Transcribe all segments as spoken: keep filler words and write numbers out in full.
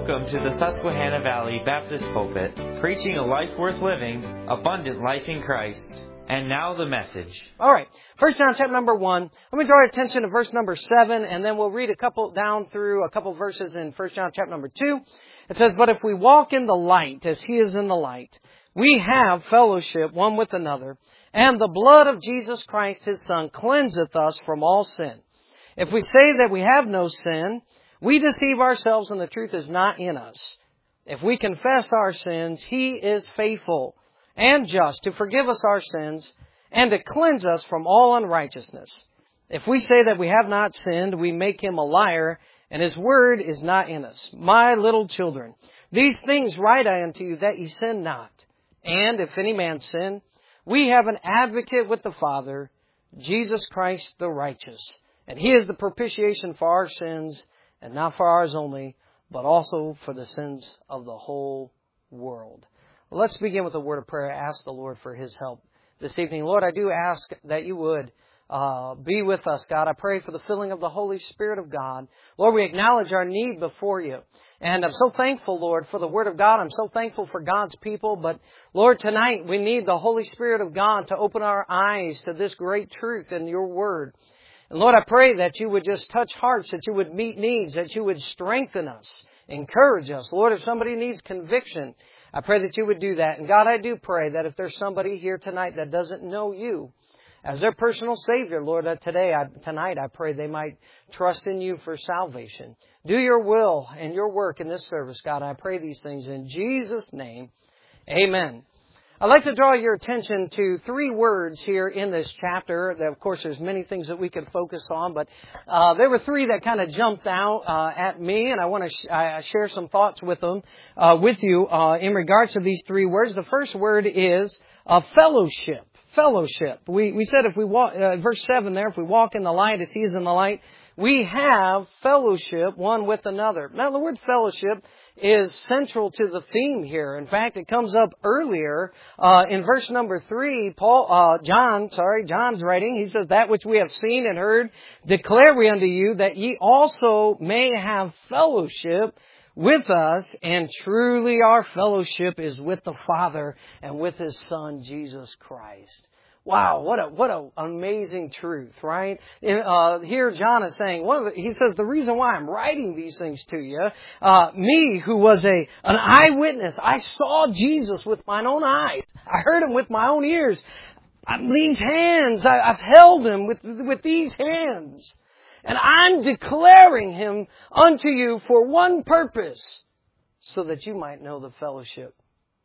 Welcome to the Susquehanna Valley Baptist Pulpit, preaching a life worth living, abundant life in Christ. And now the message. All right. First John chapter number one. Let me draw your attention to verse number seven, and then we'll read a couple down through a couple verses in First John chapter number two. It says, "But if we walk in the light, as He is in the light, we have fellowship one with another, and the blood of Jesus Christ, His Son, cleanseth us from all sin. If we say that we have no sin, we deceive ourselves, and the truth is not in us. If we confess our sins, He is faithful and just to forgive us our sins and to cleanse us from all unrighteousness. If we say that we have not sinned, we make Him a liar, and His word is not in us. My little children, these things write I unto you, that ye sin not. And if any man sin, we have an advocate with the Father, Jesus Christ the righteous. And He is the propitiation for our sins, and not for ours only, but also for the sins of the whole world." Well, let's begin with a word of prayer. Ask the Lord for His help this evening. Lord, I do ask that You would uh, be with us, God. I pray for the filling of the Holy Spirit of God. Lord, we acknowledge our need before You. And I'm so thankful, Lord, for the Word of God. I'm so thankful for God's people. But, Lord, tonight we need the Holy Spirit of God to open our eyes to this great truth in Your Word. And Lord, I pray that You would just touch hearts, that You would meet needs, that You would strengthen us, encourage us. Lord, if somebody needs conviction, I pray that You would do that. And God, I do pray that if there's somebody here tonight that doesn't know You as their personal Savior, Lord, that today, I, tonight, I pray they might trust in You for salvation. Do Your will and Your work in this service, God. I pray these things in Jesus' name. Amen. I'd like to draw your attention to three words here in this chapter. Of course, there's many things that we could focus on, but uh, there were three that kind of jumped out uh, at me, and I want to sh- I share some thoughts with them, uh, with you uh, in regards to these three words. The first word is uh, fellowship. Fellowship. We we said if we walk, uh, verse seven there, if we walk in the light as He is in the light, we have fellowship one with another. Now, the word fellowship is central to the theme here. In fact, it comes up earlier uh, in verse number three. Paul, uh, John, sorry, John's writing. He says, "That which we have seen and heard, declare we unto you, that ye also may have fellowship with us. And truly, our fellowship is with the Father and with His Son, Jesus Christ." Wow, what a what a amazing truth, right? Uh, here John is saying, one of the, he says, the reason why I'm writing these things to you, uh, me who was a an eyewitness, I saw Jesus with mine own eyes. I heard Him with my own ears. I, these hands, I, I've held Him with, with these hands. And I'm declaring Him unto you for one purpose, so that you might know the fellowship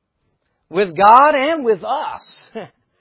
with God and with us.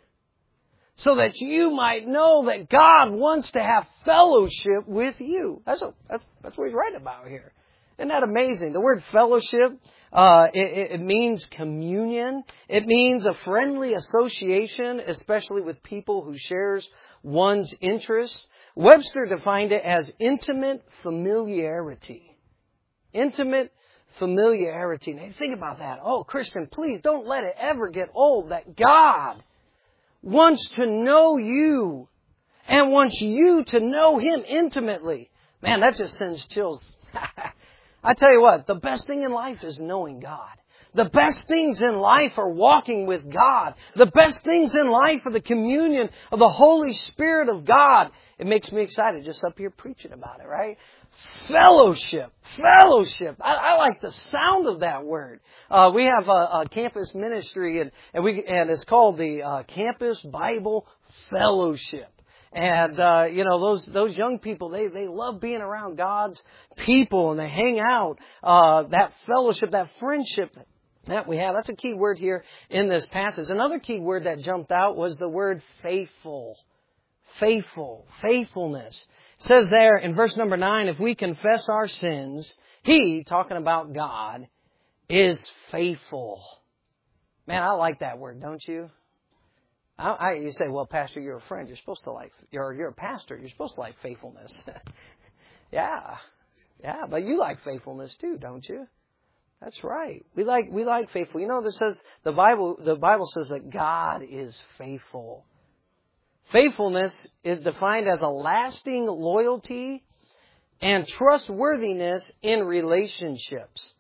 So that you might know that God wants to have fellowship with you. That's a, that's, that's what He's writing about here. Isn't that amazing? The word fellowship, uh, it, it means communion. It means a friendly association, especially with people who shares one's interests. Webster defined it as intimate familiarity. Intimate familiarity. Now think about that. Oh, Christian, please don't let it ever get old that God wants to know you and wants you to know Him intimately. Man, that just sends chills. I tell you what, the best thing in life is knowing God. The best things in life are walking with God. The best things in life are the communion of the Holy Spirit of God. It makes me excited just up here preaching about it, right? Fellowship. Fellowship. I, I like the sound of that word. Uh, we have a, a campus ministry, and, and we and it's called the uh, Campus Bible Fellowship. And, uh, you know, those those young people, they, they love being around God's people, and they hang out. Uh, that fellowship, that friendship that we have, that's a key word here in this passage. Another key word that jumped out was the word faithful. Faithful. Faithfulness. It says there in verse number nine, if we confess our sins, He, talking about God, is faithful. Man, I like that word, don't you? I, I, you say, well, Pastor, you're a friend. You're supposed to like, you're, you're a pastor. You're supposed to like faithfulness. yeah. Yeah, but you like faithfulness too, don't you? That's right. We like, we like faithful. You know, this says, the Bible, the Bible says that God is faithful. Faithfulness is defined as a lasting loyalty and trustworthiness in relationships.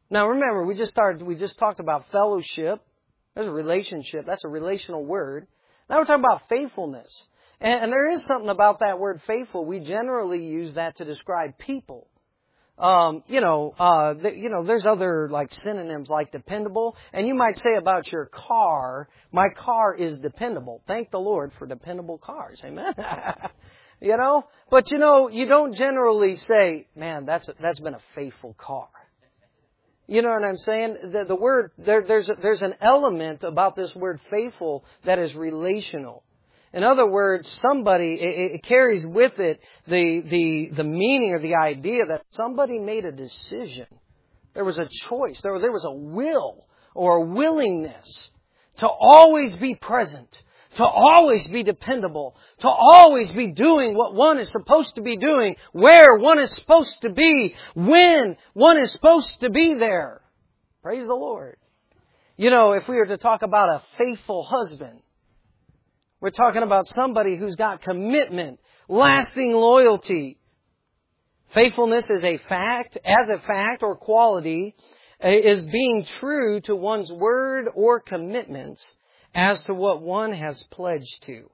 Now remember, we just started, we just talked about fellowship. There's a relationship. That's a relational word. Now we're talking about faithfulness. And, and there is something about that word faithful. We generally use that to describe people. Um, you know, uh, th- you know, there's other like synonyms like dependable. And you might say about your car, my car is dependable. Thank the Lord for dependable cars. Amen. You know, but you know, you don't generally say, man, that's, a, that's been a faithful car. You know what I'm saying? The, the word, there, there's, a, there's an element about this word faithful that is relational. In other words, somebody, it, it carries with it the, the, the meaning or the idea that somebody made a decision. There was a choice. There, there was a will or a willingness to always be present, to always be dependable, to always be doing what one is supposed to be doing, where one is supposed to be, when one is supposed to be there. Praise the Lord. You know, if we were to talk about a faithful husband, we're talking about somebody who's got commitment, lasting loyalty. Faithfulness is a fact, as a fact or quality, is being true to one's word or commitments as to what one has pledged to.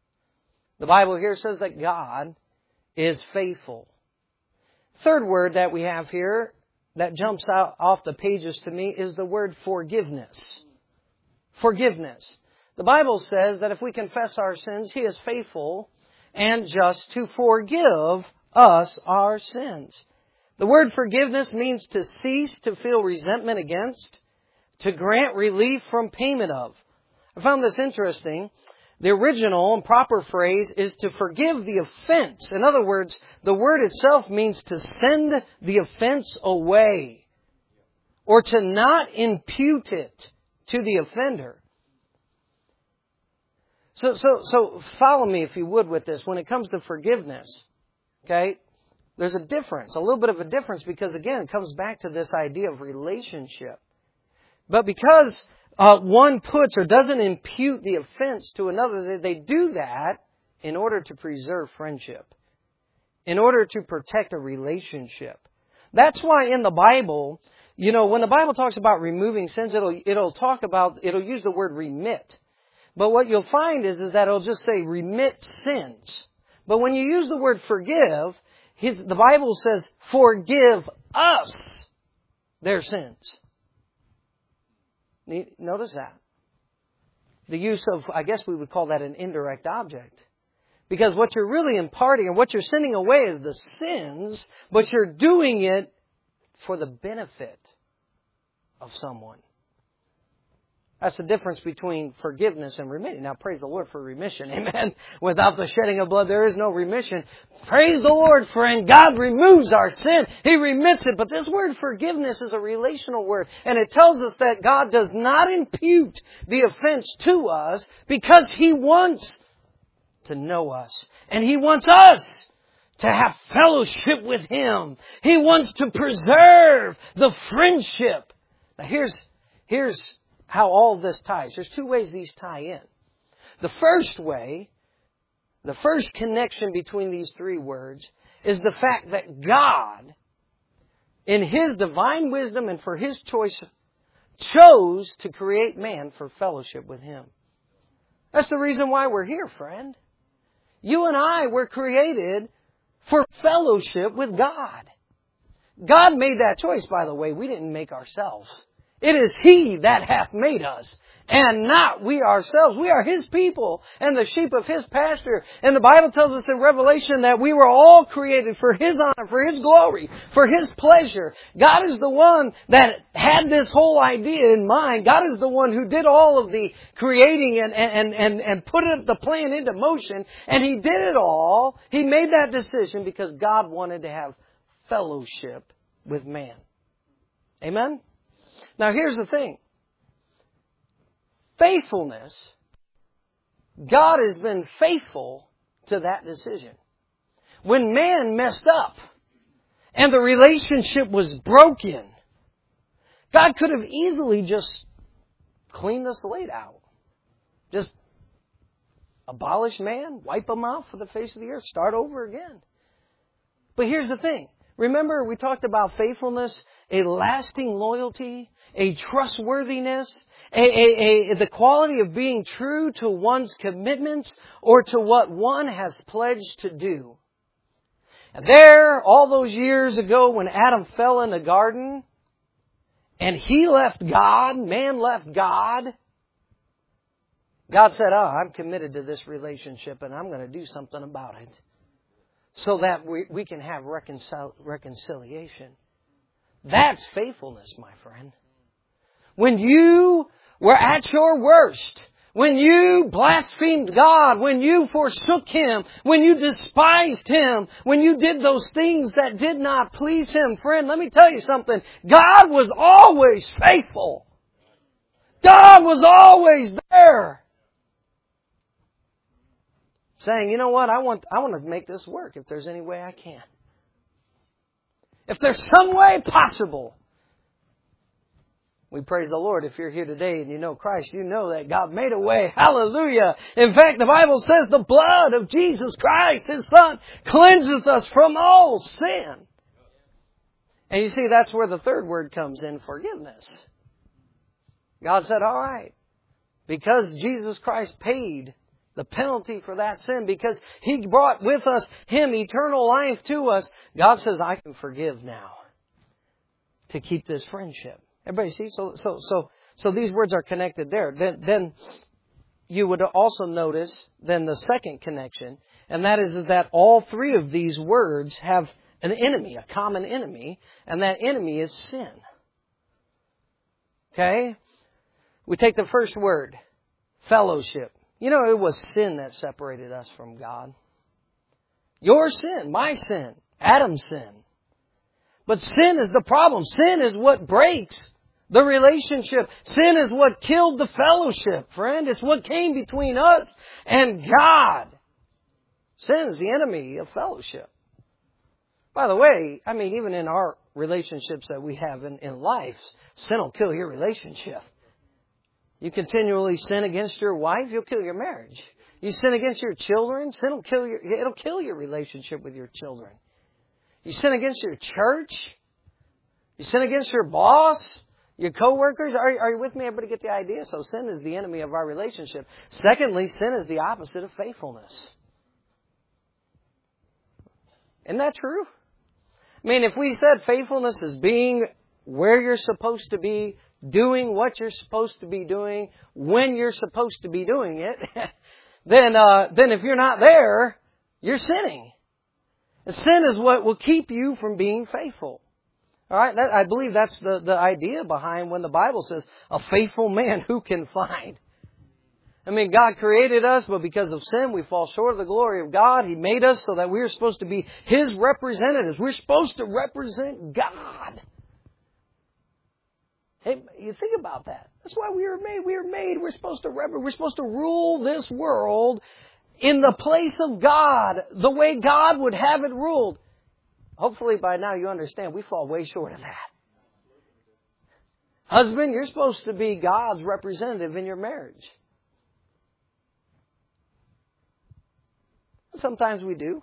The Bible here says that God is faithful. Third word that we have here that jumps out off the pages to me is the word forgiveness. Forgiveness. The Bible says that if we confess our sins, He is faithful and just to forgive us our sins. The word forgiveness means to cease to feel resentment against, to grant relief from payment of. I found this interesting. The original and proper phrase is to forgive the offense. In other words, the word itself means to send the offense away or to not impute it to the offender. So, so, so follow me if you would with this. When it comes to forgiveness, okay, there's a difference, a little bit of a difference because again, it comes back to this idea of relationship. But because uh, one puts or doesn't impute the offense to another, they, they do that in order to preserve friendship, in order to protect a relationship. That's why in the Bible, you know, when the Bible talks about removing sins, it'll it'll talk about it'll use the word remit. But what you'll find is, is that it'll just say remit sins. But when you use the word forgive, his, the Bible says forgive us their sins. Notice that. The use of, I guess we would call that an indirect object. Because what you're really imparting or what you're sending away is the sins, but you're doing it for the benefit of someone. That's the difference between forgiveness and remitting. Now, praise the Lord for remission. Amen. Without the shedding of blood, there is no remission. Praise the Lord, friend. God removes our sin. He remits it. But this word forgiveness is a relational word. And it tells us that God does not impute the offense to us because He wants to know us. And He wants us to have fellowship with Him. He wants to preserve the friendship. Now, here's, here's, how all of this ties. There's two ways these tie in. The first way, the first connection between these three words is the fact that God, in His divine wisdom and for His choice, chose to create man for fellowship with Him. That's the reason why we're here, friend. You and I were created for fellowship with God. God made that choice, by the way. We didn't make ourselves. It is He that hath made us, and not we ourselves. We are His people and the sheep of His pasture. And the Bible tells us in Revelation that we were all created for His honor, for His glory, for His pleasure. God is the one that had this whole idea in mind. God is the one who did all of the creating and, and, and, and put it, the plan into motion. And He did it all. He made that decision because God wanted to have fellowship with man. Amen? Now here's the thing. Faithfulness, God has been faithful to that decision. When man messed up and the relationship was broken, God could have easily just cleaned the slate out. Just abolish man, wipe him out for the face of the earth, start over again. But here's the thing. Remember, we talked about faithfulness a lasting loyalty, a trustworthiness, a, a, a, the quality of being true to one's commitments or to what one has pledged to do. And there, all those years ago when Adam fell in the garden and he left God, man left God, God said, oh, I'm committed to this relationship and I'm going to do something about it so that we, we can have reconcil- reconciliation. That's faithfulness, my friend. When you were at your worst, when you blasphemed God, when you forsook Him, when you despised Him, when you did those things that did not please Him, friend, let me tell you something. God was always faithful. God was always there. Saying, you know what, I want, I want to make this work if there's any way I can. If there's some way possible. We praise the Lord. If you're here today and you know Christ, you know that God made a way. Hallelujah. In fact, the Bible says the blood of Jesus Christ, His Son, cleanseth us from all sin. And you see, that's where the third word comes in, forgiveness. God said, all right, because Jesus Christ paid the penalty for that sin, because He brought with us Him eternal life to us, God says, I can forgive now to keep this friendship. Everybody see? So, so, so, so these words are connected there. Then, then you would also notice then the second connection, and that is that all three of these words have an enemy, a common enemy, and that enemy is sin. Okay? We take the first word, fellowship. You know, it was sin that separated us from God. Your sin, my sin, Adam's sin. But sin is the problem. Sin is what breaks the relationship. Sin is what killed the fellowship, friend. It's what came between us and God. Sin is the enemy of fellowship. By the way, I mean, even in our relationships that we have in, in life, sin will kill your relationship. You continually sin against your wife, you'll kill your marriage. You sin against your children, sin will kill your, it'll kill your relationship with your children. You sin against your church, you sin against your boss, your coworkers. Are, are you with me? Everybody get the idea? So sin is the enemy of our relationship. Secondly, sin is the opposite of faithfulness. Isn't that true? I mean, if we said faithfulness is being where you're supposed to be, doing what you're supposed to be doing, when you're supposed to be doing it, then uh, then if you're not there, you're sinning. And sin is what will keep you from being faithful. All right, that, I believe that's the, the idea behind when the Bible says, a faithful man who can find. I mean, God created us, but because of sin, we fall short of the glory of God. He made us so that we're supposed to be His representatives. We're supposed to represent God. Hey, you think about that. That's why we were made. We were made. We're supposed to rep- We're supposed to rule this world in the place of God, the way God would have it ruled. Hopefully by now you understand we fall way short of that. Husband, you're supposed to be God's representative in your marriage. Sometimes we do,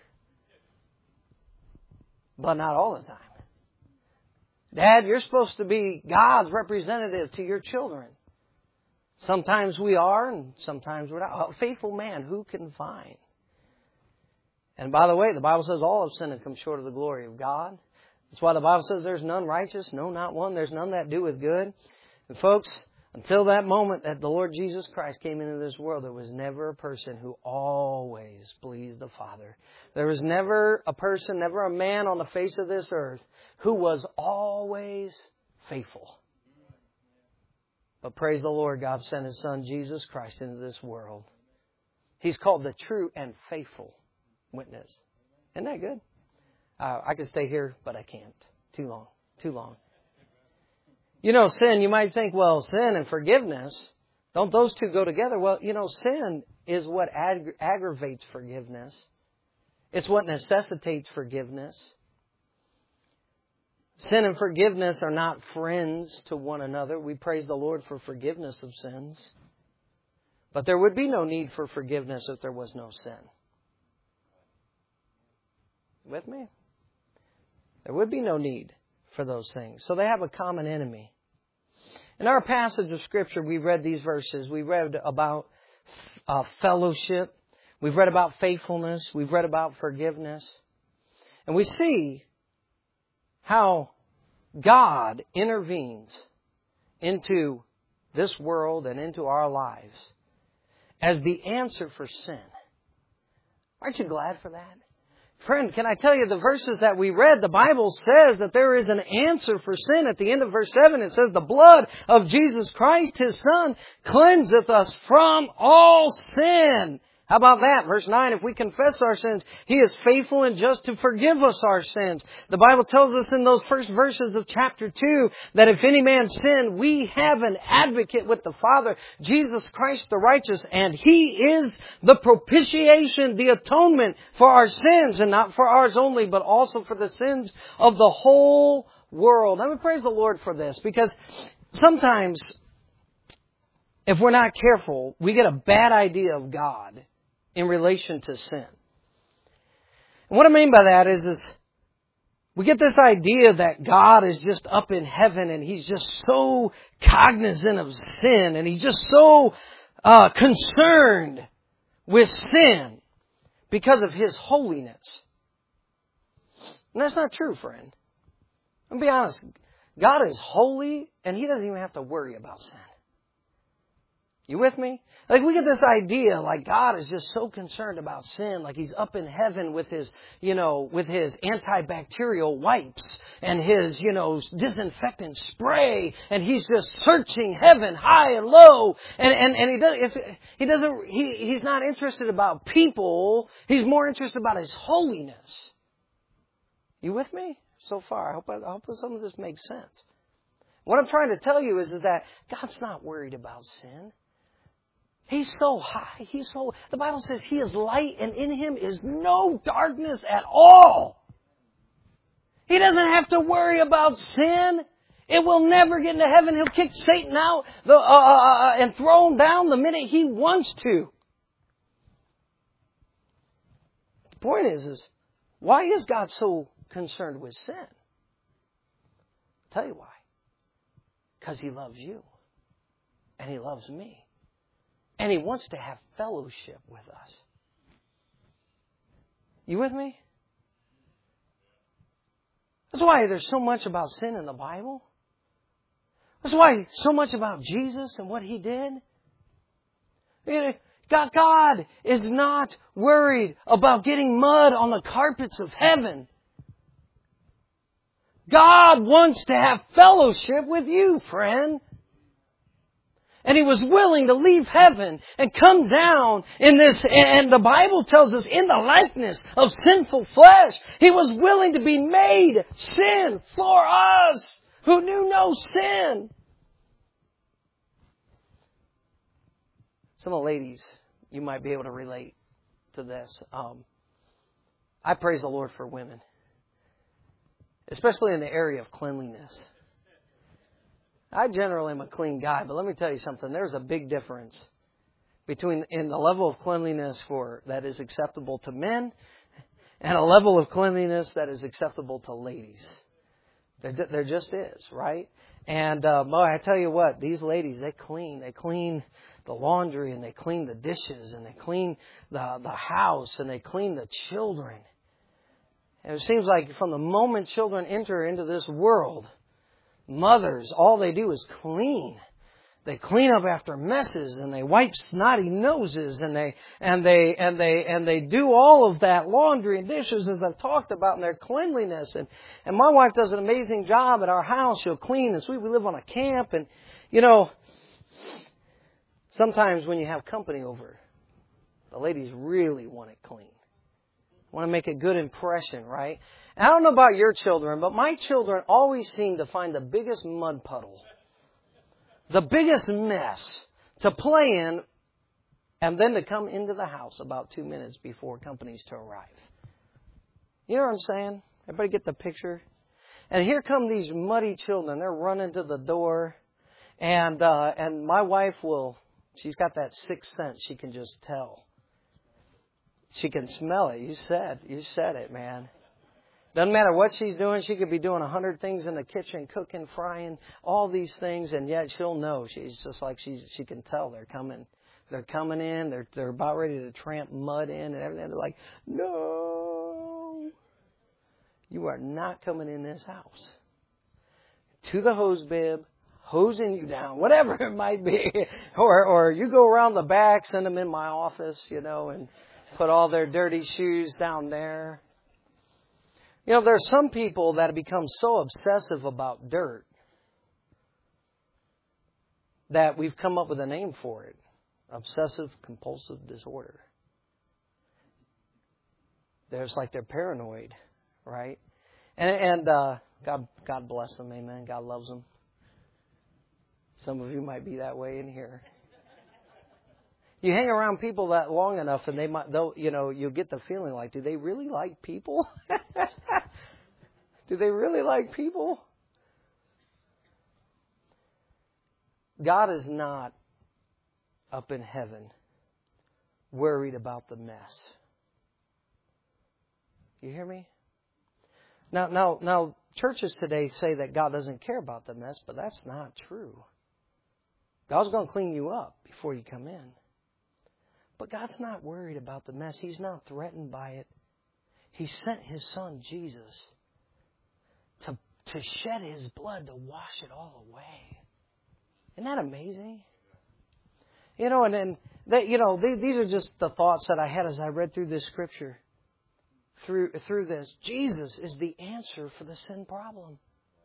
but not all the time. Dad, you're supposed to be God's representative to your children. Sometimes we are, and sometimes we're not. A faithful man, who can find? And by the way, the Bible says all have sinned and come short of the glory of God. That's why the Bible says there's none righteous, no, not one. There's none that doeth good. And folks, until that moment that the Lord Jesus Christ came into this world, there was never a person who always pleased the Father. There was never a person, never a man on the face of this earth who was always faithful. But praise the Lord, God sent His Son, Jesus Christ, into this world. He's called the true and faithful witness. Isn't that good? Uh, I could stay here, but I can't. Too long. Too long. You know, sin, you might think, well, sin and forgiveness, don't those two go together? Well, you know, sin is what ag- aggravates forgiveness. It's what necessitates forgiveness. Sin and forgiveness are not friends to one another. We praise the Lord for forgiveness of sins. But there would be no need for forgiveness if there was no sin. With me? There would be no need for those things. So they have a common enemy. In our passage of Scripture, we read these verses. We read about uh, fellowship. We've read about faithfulness. We've read about forgiveness. And we see how God intervenes into this world and into our lives as the answer for sin. Aren't you glad for that? Friend, can I tell you the verses that we read, the Bible says that there is an answer for sin. At the end of verse seven, it says, the blood of Jesus Christ, His Son, cleanseth us from all sin. How about that? Verse nine, if we confess our sins, He is faithful and just to forgive us our sins. The Bible tells us in those first verses of chapter two that if any man sin, we have an advocate with the Father, Jesus Christ the righteous, and He is the propitiation, the atonement for our sins, and not for ours only, but also for the sins of the whole world. I mean, praise the Lord for this, because sometimes if we're not careful, we get a bad idea of God in relation to sin. And what I mean by that is, is we get this idea that God is just up in heaven and He's just so cognizant of sin and He's just so uh, concerned with sin because of His holiness. And that's not true, friend. I'll be honest. God is holy and He doesn't even have to worry about sin. You with me? Like we get this idea like God is just so concerned about sin, like He's up in heaven with His, you know, with His antibacterial wipes and His, you know, disinfectant spray, and He's just searching heaven high and low, and and, and He does it's, He doesn't he He's not interested about people. He's more interested about His holiness. You with me so far? I hope I, I hope some of this makes sense. What I'm trying to tell you is, is that God's not worried about sin. He's so high. He's so, the Bible says He is light and in Him is no darkness at all. He doesn't have to worry about sin. It will never get into heaven. He'll kick Satan out the, uh, uh, and throw him down the minute He wants to. The point is, is why is God so concerned with sin? I'll tell you why. Because He loves you. And He loves me. And He wants to have fellowship with us. You with me? That's why there's so much about sin in the Bible. That's why so much about Jesus and what He did. You know, God, God is not worried about getting mud on the carpets of heaven. God wants to have fellowship with you, friend. And He was willing to leave heaven and come down in this, and the Bible tells us, in the likeness of sinful flesh. He was willing to be made sin for us who knew no sin. Some of the ladies, you might be able to relate to this. Um, I praise the Lord for women, especially in the area of cleanliness. I generally am a clean guy, but let me tell you something. There's a big difference between in the level of cleanliness for that is acceptable to men and a level of cleanliness that is acceptable to ladies. There, there just is, right? And uh, boy, I tell you what, these ladies, they clean. They clean the laundry and they clean the dishes and they clean the, the house and they clean the children. And it seems like from the moment children enter into this world, mothers, all they do is clean. They clean up after messes and they wipe snotty noses and they and they and they and they do all of that laundry and dishes, as I've talked about, in their cleanliness. And and my wife does an amazing job at our house. She'll clean and sweep. We live on a camp, and you know, sometimes when you have company over, the ladies really want it clean. Want to make a good impression, right? And I don't know about your children, but my children always seem to find the biggest mud puddle, the biggest mess to play in, and then to come into the house about two minutes before company's to arrive. You know what I'm saying? Everybody get the picture? And here come these muddy children. They're running to the door, and uh, and my wife will, she's got that sixth sense. She can just tell. She can smell it. You said, you said it, man. Doesn't matter what she's doing. She could be doing a hundred things in the kitchen, cooking, frying, all these things, and yet she'll know. She's just like she's. She can tell they're coming. They're coming in. They're they're about ready to tramp mud in and everything. They're like, no, you are not coming in this house. To the hose bib, hosing you down, whatever it might be, or or you go around the back, send them in my office, you know, and put all their dirty shoes down there. You know, there are some people that have become so obsessive about dirt that we've come up with a name for it. Obsessive compulsive disorder. There's like they're paranoid, right? And and uh, God God bless them, amen. God loves them. Some of you might be that way in here. You hang around people that long enough, and they might, they'll, you know, you'll get the feeling like, do they really like people? Do they really like people? God is not up in heaven worried about the mess. You hear me? Now, now, now, churches today say that God doesn't care about the mess, but that's not true. God's going to clean you up before you come in. But God's not worried about the mess. He's not threatened by it. He sent His Son, Jesus, to, to shed His blood to wash it all away. Isn't that amazing? You know, and then, they, you know, they, these are just the thoughts that I had as I read through this scripture. Through, through this. Jesus is the answer for the sin problem.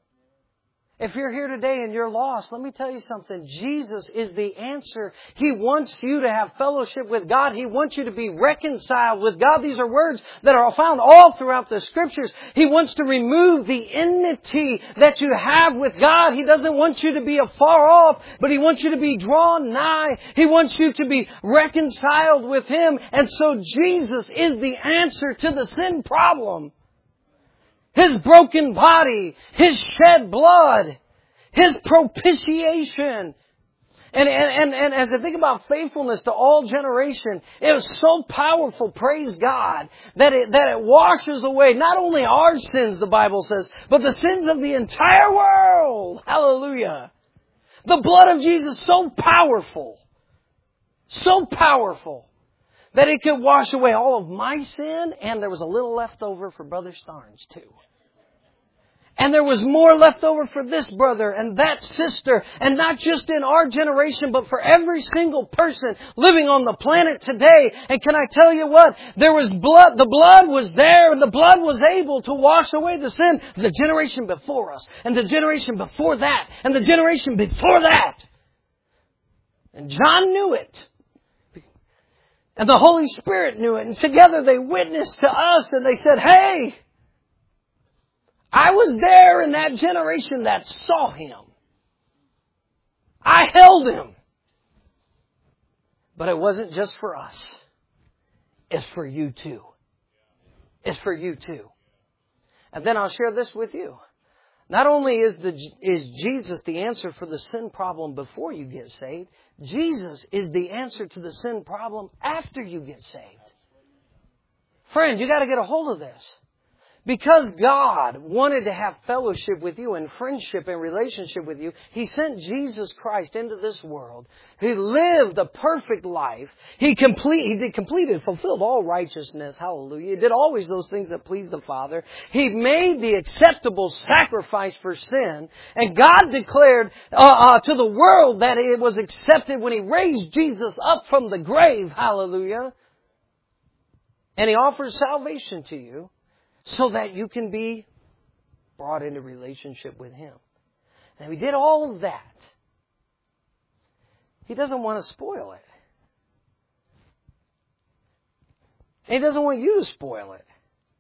If you're here today and you're lost, let me tell you something. Jesus is the answer. He wants you to have fellowship with God. He wants you to be reconciled with God. These are words that are found all throughout the Scriptures. He wants to remove the enmity that you have with God. He doesn't want you to be afar off, but He wants you to be drawn nigh. He wants you to be reconciled with Him. And so Jesus is the answer to the sin problem. His broken body, His shed blood, His propitiation. And, and, and, and as I think about faithfulness to all generation, it was so powerful, praise God, that it, that it washes away not only our sins, the Bible says, but the sins of the entire world. Hallelujah. The blood of Jesus is so powerful, so powerful, that it could wash away all of my sin, and there was a little left over for Brother Starnes too. And there was more left over for this brother and that sister, and not just in our generation, but for every single person living on the planet today. And can I tell you what? There was blood, the blood was there, and the blood was able to wash away the sin of the generation before us, and the generation before that, and the generation before that. And John knew it. And the Holy Spirit knew it. And together they witnessed to us and they said, hey, I was there in that generation that saw Him. I held Him. But it wasn't just for us. It's for you too. It's for you too. And then I'll share this with you. Not only is the is Jesus the answer for the sin problem before you get saved, Jesus is the answer to the sin problem after you get saved. Friend, you got to get a hold of this. Because God wanted to have fellowship with you and friendship and relationship with you, He sent Jesus Christ into this world. He lived a perfect life. He complete, He did completed, fulfilled all righteousness. Hallelujah. He did always those things that pleased the Father. He made the acceptable sacrifice for sin. And God declared uh, uh, to the world that it was accepted when He raised Jesus up from the grave. Hallelujah. And He offers salvation to you, so that you can be brought into relationship with Him. And He did all of that. He doesn't want to spoil it. And He doesn't want you to spoil it.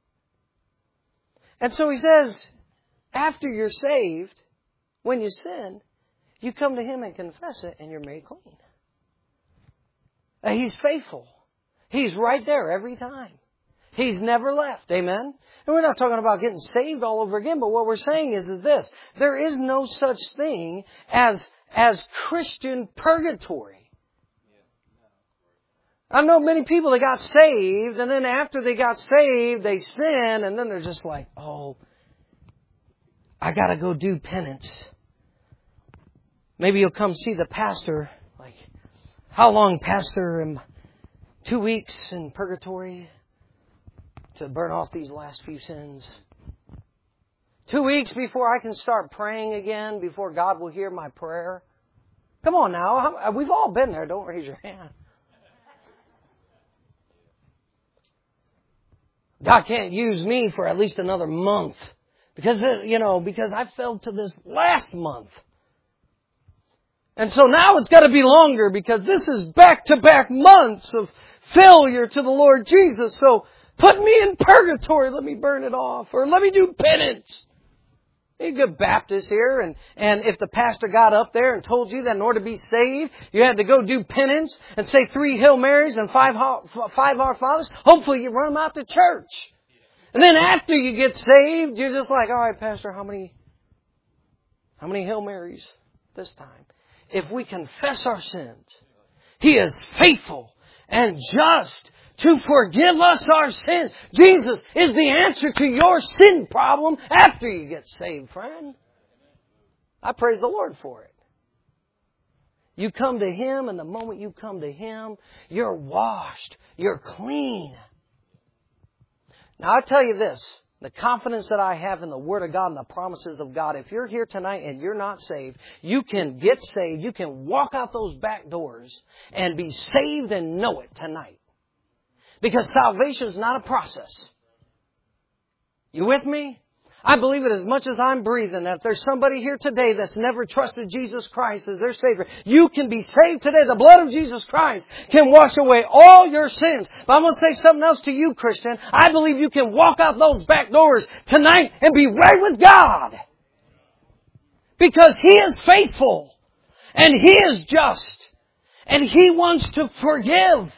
And so He says, after you're saved, when you sin, you come to Him and confess it, and you're made clean. And He's faithful. He's right there every time. He's never left. Amen? And we're not talking about getting saved all over again, but what we're saying is, is this. There is no such thing as, as Christian purgatory. I know many people that got saved, and then after they got saved, they sin, and then they're just like, oh, I got to go do penance. Maybe you'll come see the pastor. Like, how long, Pastor? Am two weeks in purgatory to burn off these last few sins? Two weeks before I can start praying again, before God will hear my prayer? Come on now. We've all been there. Don't raise your hand. God can't use me for at least another month. Because, you know, because I fell to this last month. And so now it's got to be longer because this is back-to-back months of failure to the Lord Jesus. So put me in purgatory. Let me burn it off. Or let me do penance. You're a good Baptist here. And, and if the pastor got up there and told you that in order to be saved, you had to go do penance and say three Hail Marys and five, five Our Fathers, hopefully you run them out to church. And then after you get saved, you're just like, all right, Pastor, how many, how many Hail Marys this time? If we confess our sins, He is faithful and just to forgive us our sins. Jesus is the answer to your sin problem after you get saved, friend. I praise the Lord for it. You come to Him, and the moment you come to Him, you're washed. You're clean. Now, I tell you this. The confidence that I have in the Word of God and the promises of God, if you're here tonight and you're not saved, you can get saved. You can walk out those back doors and be saved and know it tonight. Because salvation is not a process. You with me? I believe it as much as I'm breathing that if there's somebody here today that's never trusted Jesus Christ as their Savior, you can be saved today. The blood of Jesus Christ can wash away all your sins. But I'm going to say something else to you, Christian. I believe you can walk out those back doors tonight and be right with God. Because He is faithful. And He is just. And He wants to forgive.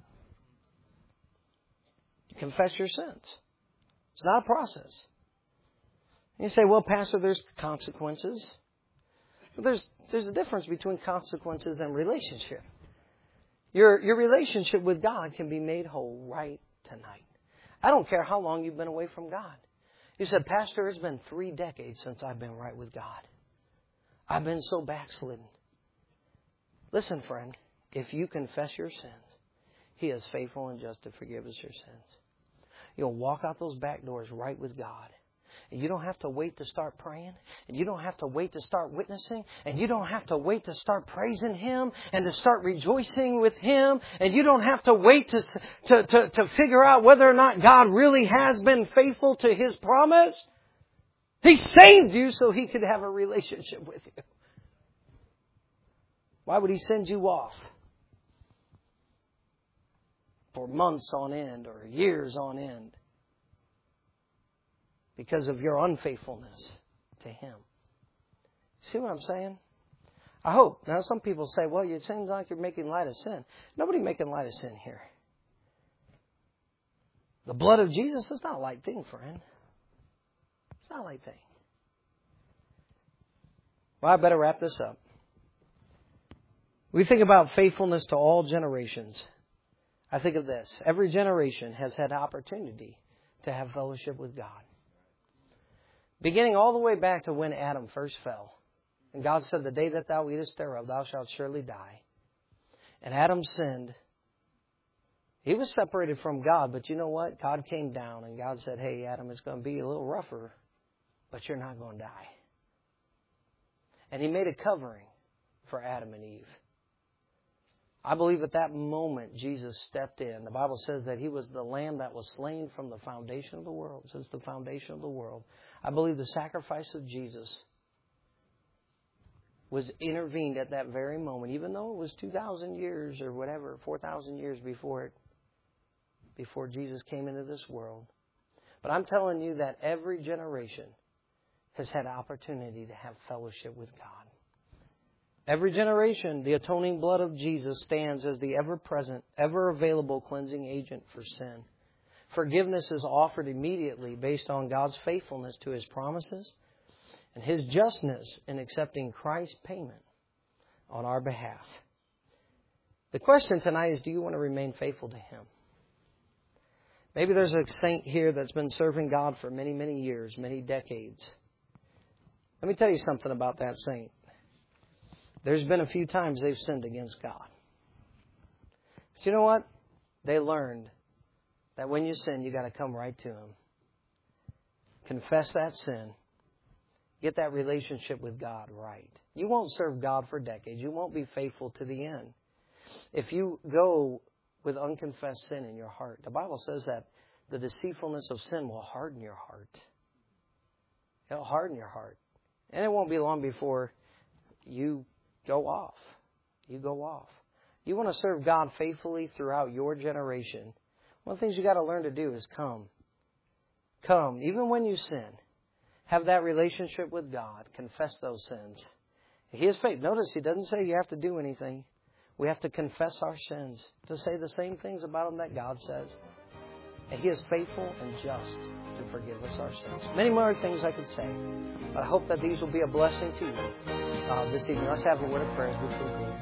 You confess your sins. It's not a process. You say, well, Pastor, there's consequences. But there's there's a difference between consequences and relationship. Your your relationship with God can be made whole right tonight. I don't care how long you've been away from God. You said, Pastor, it's been three decades since I've been right with God. I've been so backslidden. Listen, friend, if you confess your sins, He is faithful and just to forgive us your sins. You'll walk out those back doors right with God. And you don't have to wait to start praying. And you don't have to wait to start witnessing. And you don't have to wait to start praising Him and to start rejoicing with Him. And you don't have to wait to, to, to, to figure out whether or not God really has been faithful to His promise. He saved you so He could have a relationship with you. Why would He send you off for months on end or years on end? Because of your unfaithfulness to Him. See what I'm saying? I hope. Now some people say, well, it seems like you're making light of sin. Nobody making light of sin here. The blood of Jesus is not a light thing, friend. It's not a light thing. Well, I better wrap this up. We think about faithfulness to all generations. I think of this. Every generation has had opportunity to have fellowship with God. Beginning all the way back to when Adam first fell. And God said, the day that thou eatest thereof, thou shalt surely die. And Adam sinned. He was separated from God, but you know what? God came down and God said, hey, Adam, it's going to be a little rougher, but you're not going to die. And He made a covering for Adam and Eve. I believe at that moment Jesus stepped in. The Bible says that He was the Lamb that was slain from the foundation of the world, since the foundation of the world. I believe the sacrifice of Jesus was intervened at that very moment, even though it was two thousand years or whatever, four thousand years before it, before Jesus came into this world. But I'm telling you that every generation has had opportunity to have fellowship with God. Every generation, the atoning blood of Jesus stands as the ever-present, ever-available cleansing agent for sin. Forgiveness is offered immediately based on God's faithfulness to His promises and His justness in accepting Christ's payment on our behalf. The question tonight is, do you want to remain faithful to Him? Maybe there's a saint here that's been serving God for many, many years, many decades. Let me tell you something about that saint. There's been a few times they've sinned against God. But you know what? They learned that when you sin, you got to come right to Him. Confess that sin. Get that relationship with God right. You won't serve God for decades. You won't be faithful to the end. If you go with unconfessed sin in your heart, the Bible says that the deceitfulness of sin will harden your heart. It'll harden your heart. And it won't be long before you go off. You go off. You want to serve God faithfully throughout your generation. One of the things you got to learn to do is come. Come, even when you sin. Have that relationship with God. Confess those sins. He is faithful. Notice He doesn't say you have to do anything. We have to confess our sins. To say the same things about Him that God says. And He is faithful and just to forgive us our sins. Many more things I could say. But I hope that these will be a blessing to you uh, this evening. Let's have a word of prayer as we conclude.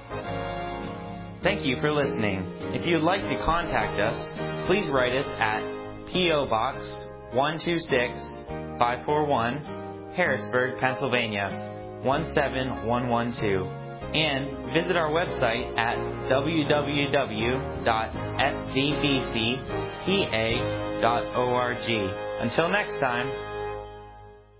Thank you for listening. If you would like to contact us, please write us at P O Box one two six, five four one, Harrisburg, Pennsylvania one seven one one two, and visit our website at w w w dot s d b c p a dot org. Until next time,